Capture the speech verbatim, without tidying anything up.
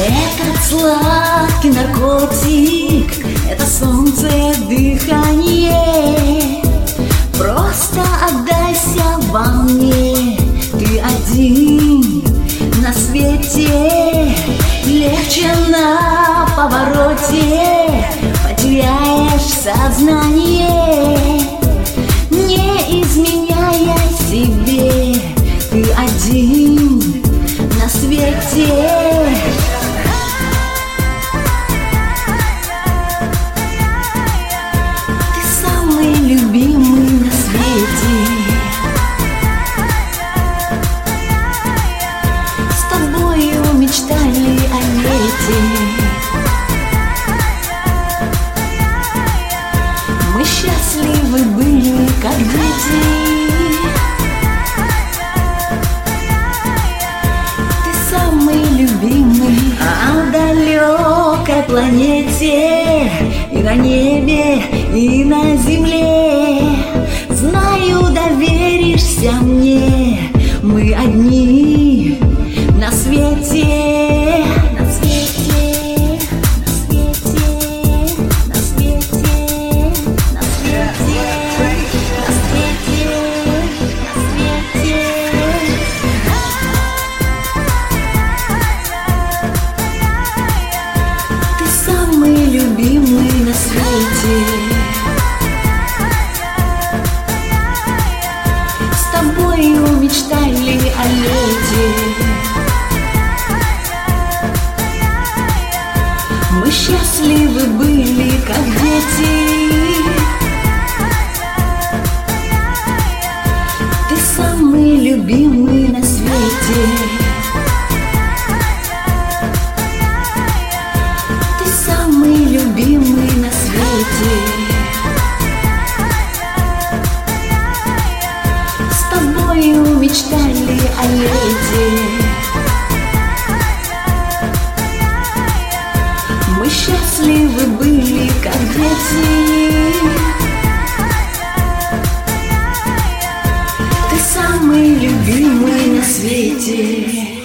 Этот сладкий наркотик, это солнце дыхание. Просто отдайся во мне, ты один на свете. Легче на повороте, потеряешь сознание. Не изменяя себе, ты один на свете. Любимый на свете, с тобою мечтали о лете. Мы счастливы были, как дети. Ты самый любимый на далекой планете, и на небе, и на земле. Знаю, доверишься мне, мы одни на свете. На свете, на свете, на свете, на свете, на свете, на свете. Ты самый любимый на свете. С тобою мечтали о лете. Мы счастливы были, как дети. Ты самый любимый на свете. Ты самый любимый на свете. С тобою мечтали о лете. Мы счастливы были, как дети. Ты самый любимый на свете.